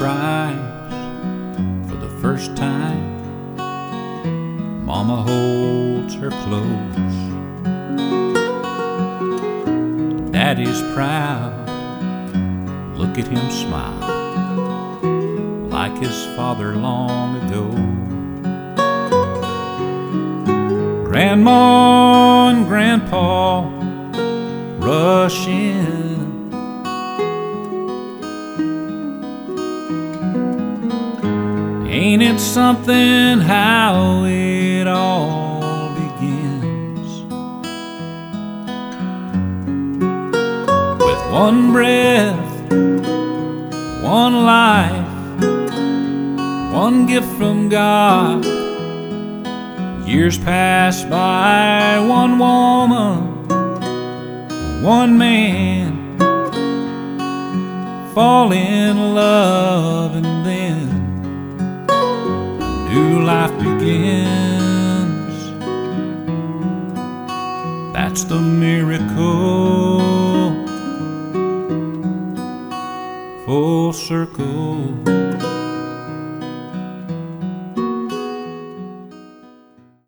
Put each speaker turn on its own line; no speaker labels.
cries for the first time. Mama holds her close. Daddy's proud. Look at him smile, like his father long ago. Grandma and Grandpa rush in. Ain't it something how it all begins? With one breath, one life, one gift from God. Years pass by, one woman, one man fall in love, and then a new life begins. That's the miracle. Full circle.